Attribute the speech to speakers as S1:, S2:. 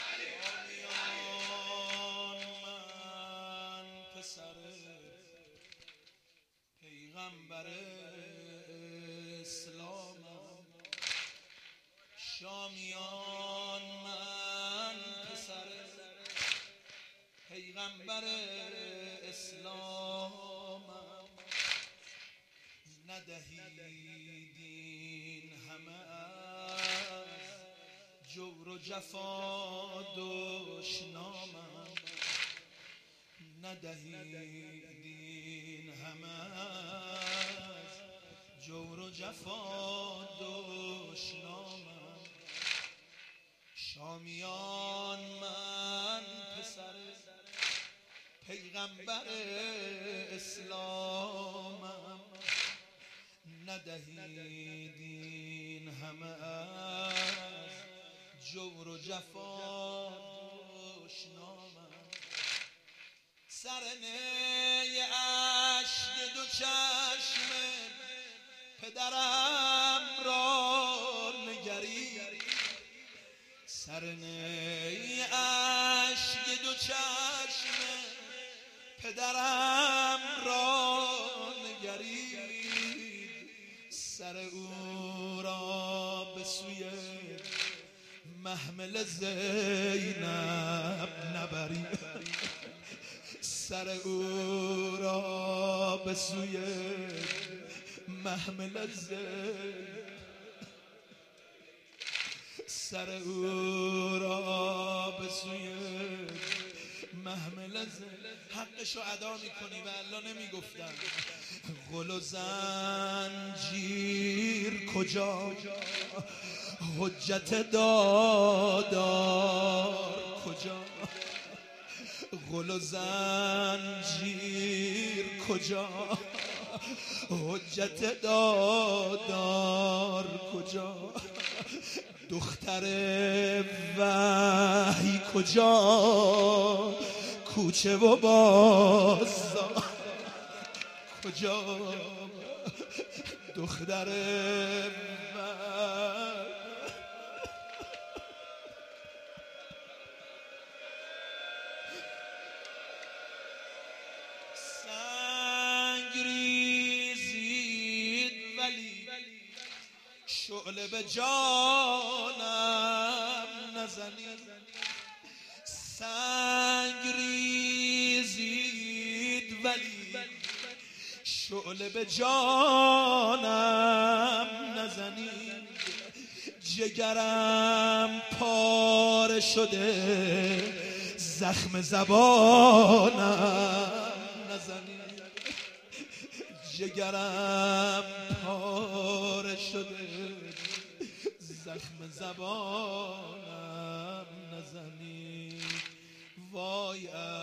S1: من پسر پیغمبر اسلامم، شامیان من پسر پیغمبر اسلامم. ندهید این همه از جور و جفا دشنامم، ندهید این همه از جور و جفا دشنامم. شامیان من پسر پیغمبر اسلامم، ندهید این همه از جور و جفا دشنامم. سر نی اشک دو چشم پدرم را نگرید، سر نی اشک دو چشم پدرم را نگرید، سر او را به سوی محمل زینب نبرید، سر او را به سوی محمل زینب، سر او را به سوی محمل زینب. حقشو ادا میکنی و الله نمیگفتن. غل و زنجیر کجا، حجت دادار کجا، غل و زنجیر کجا، حجت دادار کجا، دختر وحی کجا، کوچه و بازار کجا، دختر سنگ ریزید ولی شعله به جانم نزنید، سنگ ریزید ولی شعله به جانم نزنید، جگرم پاره شده زخم زبانم نزنید، جگرم پاره شده زخم زبانم نزنید. وای